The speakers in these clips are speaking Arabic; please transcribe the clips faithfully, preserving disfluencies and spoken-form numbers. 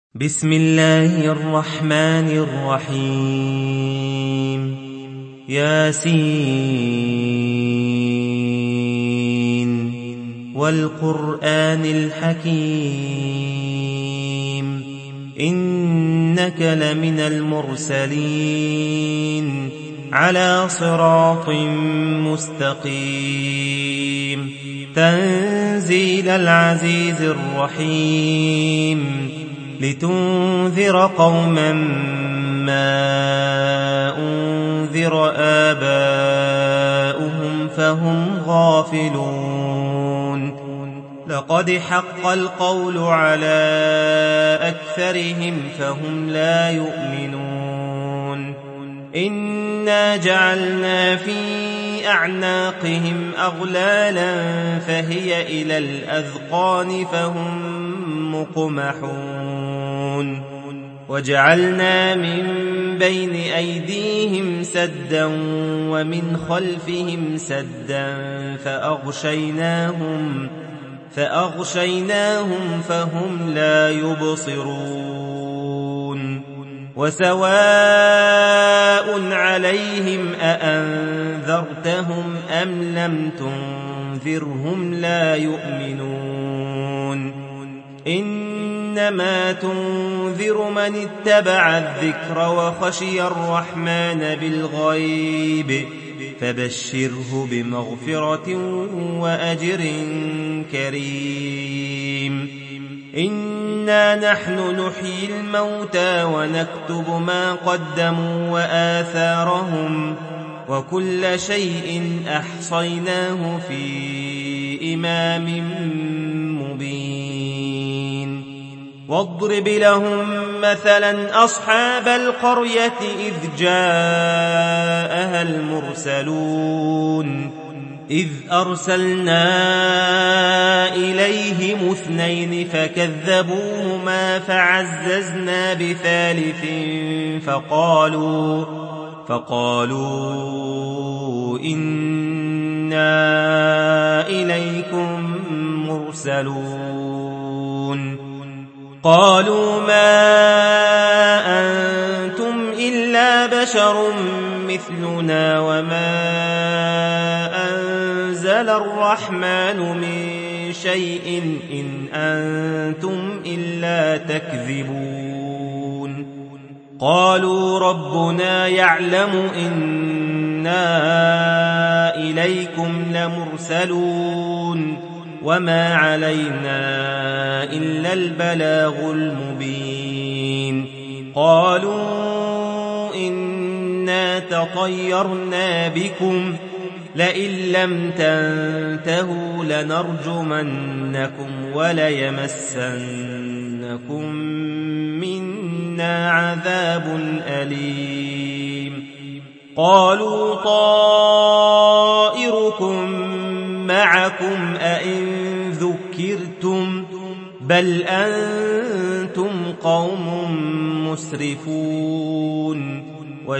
بسم الله الرحمن الرحيم ياسين والقرآن الحكيم إنك لمن المرسلين على صراط مستقيم تنزيل العزيز الرحيم لتنذر قوما ما أنذر آباؤهم فهم غافلون لقد حق القول على أكثرهم فهم لا يؤمنون إنا جعلنا في أعناقهم أغلالا فهي إلى الأذقان فهم مقمحون وجعلنا من بين أيديهم سدا ومن خلفهم سدا فأغشيناهم فأغشيناهم فهم لا يبصرون وسواء عليهم أأنذرتهم أم لم تنذرهم لا يؤمنون إنما تنذر من اتبع الذكر وخشي الرحمن بالغيب فبشره بمغفرة وأجر كريم إنا نحن نحيي الموتى ونكتب ما قدموا وآثارهم وكل شيء أحصيناه في إمام مبين واضرب لهم مثلا أصحاب القرية إذ جاءها المرسلون إذ أرسلنا إليهم اثنين فكذبوهما فعززنا بثالث فقالوا فقالوا إنا إليكم مرسلون قالوا ما أنتم إلا بشر مثلنا وما أنزل الرحمن من شيء إن أنتم إلا تكذبون قالوا ربنا يعلم إنا إليكم لمرسلون وما علينا إلا البلاغ المبين قالوا إنا تطيرنا بكم لئن لم تنتهوا لنرجمنكم وليمسنكم منا عذاب أليم قالوا طائركم معكم أئن ذكرتم بل أنتم قوم مسرفون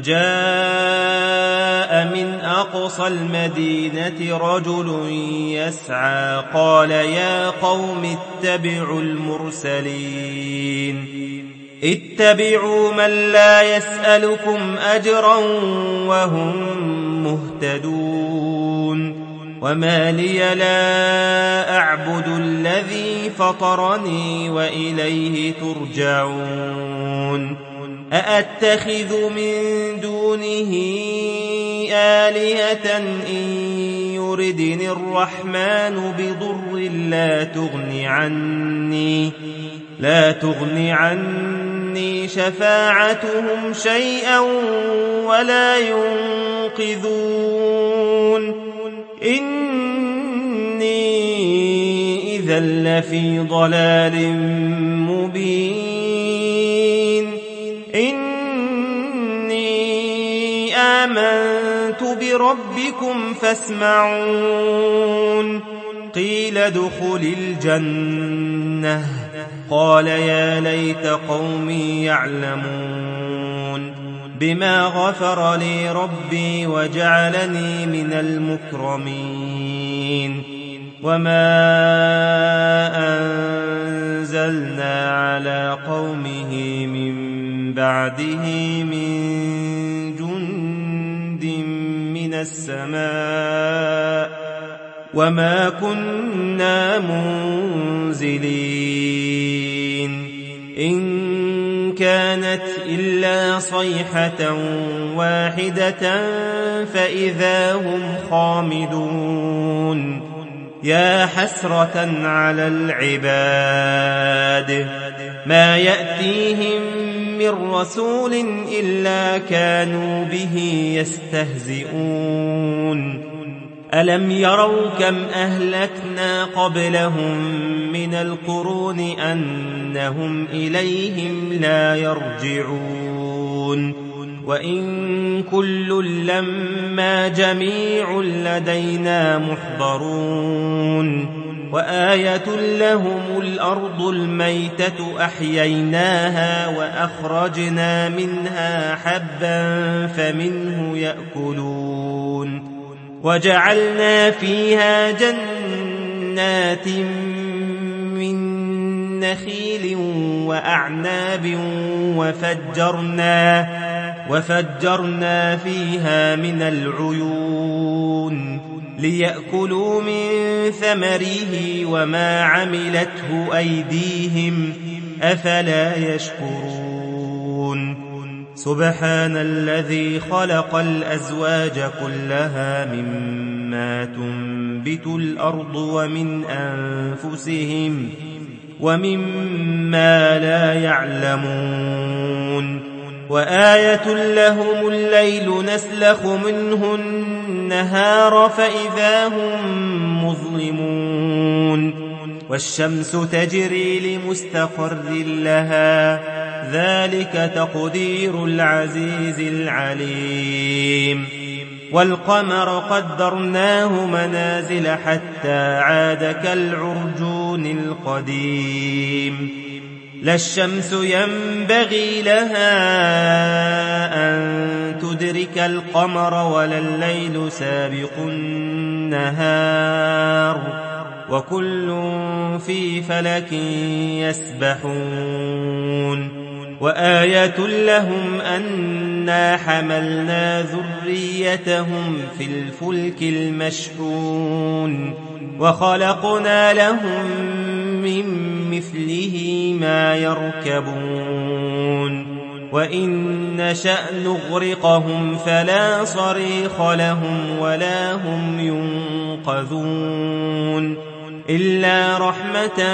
وجاء من أقصى المدينة رجل يسعى قال يا قوم اتبعوا المرسلين اتبعوا من لا يسألكم أجرا وهم مهتدون وما لي لا أعبد الذي فطرني وإليه ترجعون أأتخذ من دونه آلهة إن يردني الرحمن بضر لا تغن عني لا تغن عني شفاعتهم شيئا ولا ينقذون إني إذا لفي ضلال مبين إني آمنت بربكم فاسمعون قيل ادخل الجنة قال يا ليت قومي يعلمون بما غفر لي ربي وجعلني من المكرمين وما أنزلنا على قومه من بعده من جند من السماء وما كنا منزلين إن كانت إلا صيحة واحدة فإذا هم خامدون يا حسرة على العباد ما يأتيهم من رسول إلا كانوا به يستهزئون ألم يروا كم أهلكنا قبلهم من القرون أنهم إليهم لا يرجعون وإن كل لما جميع لدينا محضرون وآية لهم الأرض الميتة أحييناها وأخرجنا منها حبا فمنه يأكلون وجعلنا فيها جنات من نخيل وأعناب وفجرنا, وفجرنا فيها من العيون ليأكلوا من ثمره وما عملته أيديهم أفلا يشكرون سبحان الذي خلق الأزواج كلها مما تنبت الأرض ومن أنفسهم ومما لا يعلمون وآية لهم الليل نسلخ منه النهار فإذا هم مظلمون والشمس تجري لمستقر لها ذلك تقدير العزيز العليم والقمر قدرناه منازل حتى عاد كالعرجون القديم لا الشمس ينبغي لها أن تدرك القمر ولا الليل سابق النهار وكل في فلك يسبحون وآية لهم أنا حملنا ذريتهم في الفلك المشحون وخلقنا لهم من مثله ما يركبون وإن نشأ نغرقهم فلا صريخ لهم ولا هم ينقذون إلا رحمة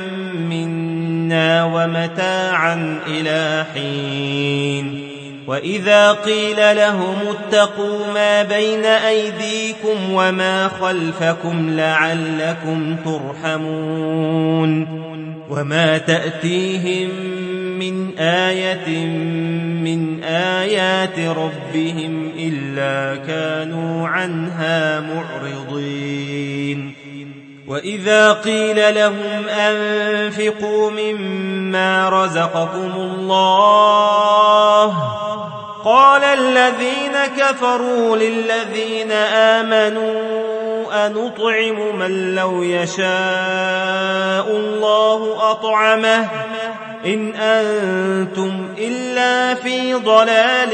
منا ومتاعا إلى حين وإذا قيل لهم اتقوا ما بين أيديكم وما خلفكم لعلكم ترحمون وما تأتيهم من آية من آيات ربهم إلا كانوا عنها معرضين وإذا قيل لهم أنفقوا مما رزقكم الله قال الذين كفروا للذين آمنوا أنطعم من لو يشاء الله أطعمه إن أنتم إلا في ضلال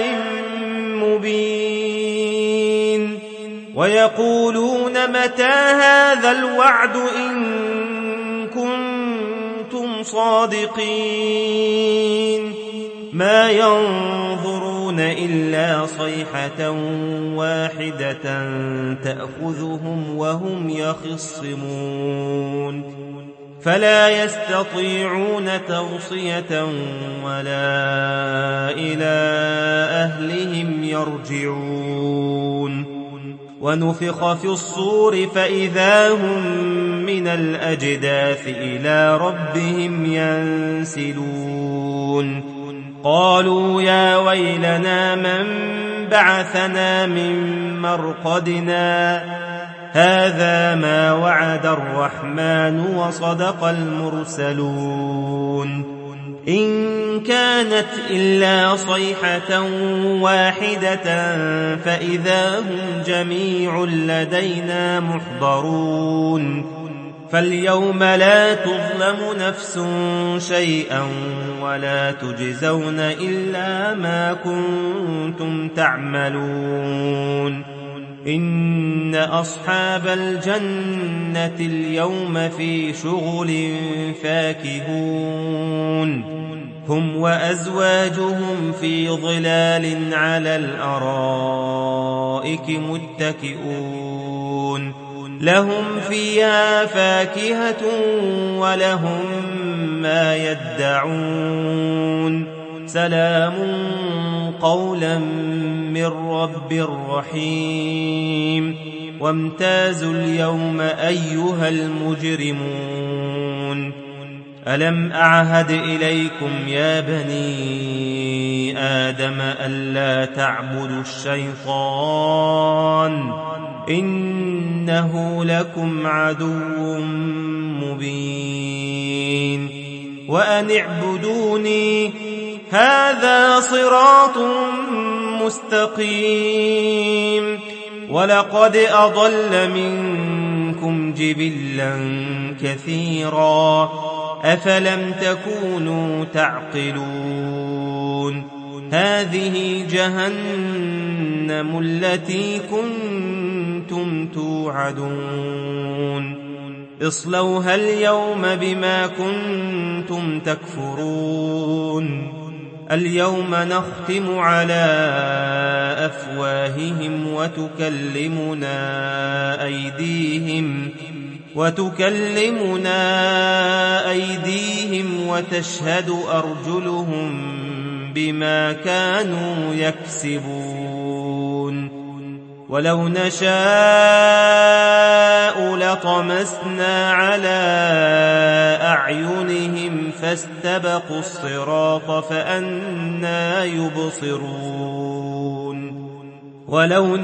مبين ويقولون متى هذا الوعد إن كنتم صادقين ما ينظرون إلا صيحة واحدة تأخذهم وهم يخصمون فلا يستطيعون توصية ولا إلى أهلهم يرجعون ونفخ في الصور فإذا هم من الأجداث إلى ربهم ينسلون قالوا يا ويلنا من بعثنا من مرقدنا هذا ما وعد الرحمن وصدق المرسلون إن كانت إلا صيحة واحدة فإذا هم جميع لدينا محضرون فاليوم لا تظلم نفس شيئا ولا تجزون إلا ما كنتم تعملون إن أصحاب الجنة اليوم في شغل فاكهون هم وأزواجهم في ظلال على الأرائك متكئون لهم فيها فاكهة ولهم ما يدعون سلام قولا من رب رحيم وامتازوا اليوم أيها المجرمون ألم أعهد إليكم يا بني آدم ألا تعبدوا الشيطان إنه لكم عدو مبين وأن اعبدوني هذا صراط مستقيم ولقد أضل منكم جبلا كثيرا أفلم تكونوا تعقلون هذه جهنم التي كنتم توعدون اصلوها اليوم بما كنتم تكفرون اليوم نختم على أفواههم وتكلمنا أيديهم وتكلمنا أيديهم وتشهد أرجلهم بما كانوا يكسبون ولو نشاء لطمسنا على أعينهم فاستبقوا الصراط فأنى يبصرون ولو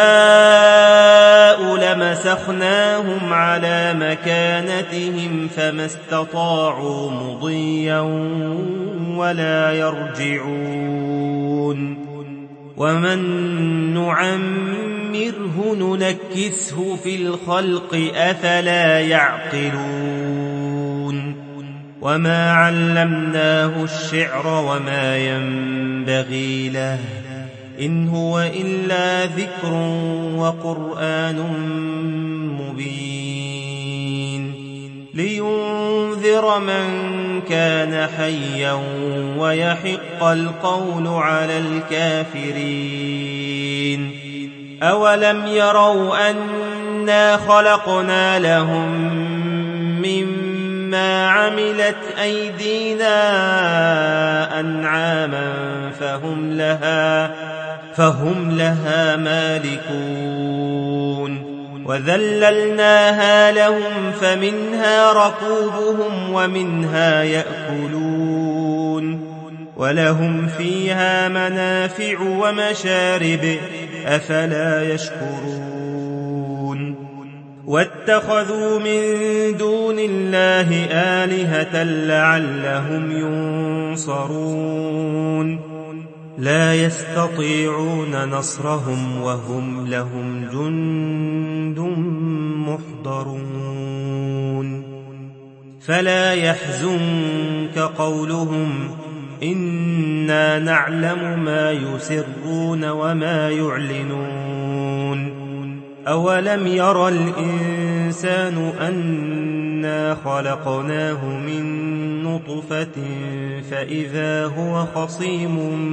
نشاء لمسخناهم على مكانتهم فما استطاعوا مضيا ولا يرجعون ومن نعمره ننكسه في الخلق أفلا يعقلون وما علمناه الشعر وما ينبغي له إن هو إلا ذكر وقرآن مبين لينذر من كان حيا ويحق القول على الكافرين أولم يروا أنا خلقنا لهم مما عملت أيدينا أنعاما فهم لها فهم لها مالكون وذللناها لهم فمنها ركوبهم ومنها يأكلون ولهم فيها منافع ومشارب أفلا يشكرون واتخذوا من دون الله آلهة لعلهم ينصرون لا يستطيعون نصرهم وهم لهم جند محضرون فلا يحزنك قولهم إنا نعلم ما يسرون وما يعلنون أولم ير الإنسان أنا خلقناه من نطفة فإذا هو خصيم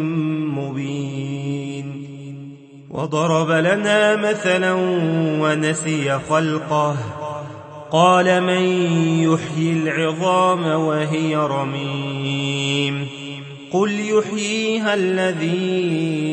مبين وضرب لنا مثلا ونسي خلقه قال من يحيي العظام وهي رميم قل يحييها الذي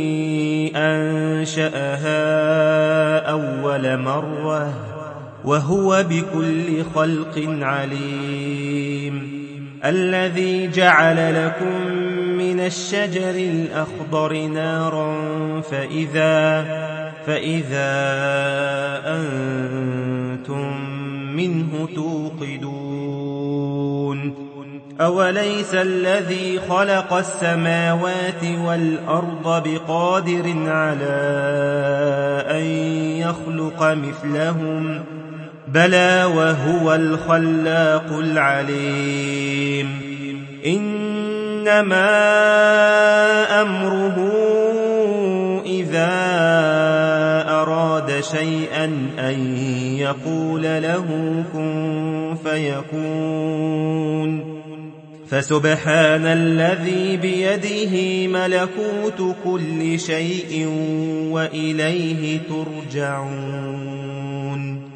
أنشأها أول مرة وهو بكل خلق عليم الذي جعل لكم من الشجر الأخضر نارا فإذا, فإذا أنتم منه توقدون أوليس الذي خلق السماوات والأرض بقادر على أن يخلق مثلهم بلى وهو الخلاق العليم إنما أمره إذا أراد شيئا أن يقول له كن فيكون فسبحان الذي بيده ملكوت كل شيء وإليه ترجعون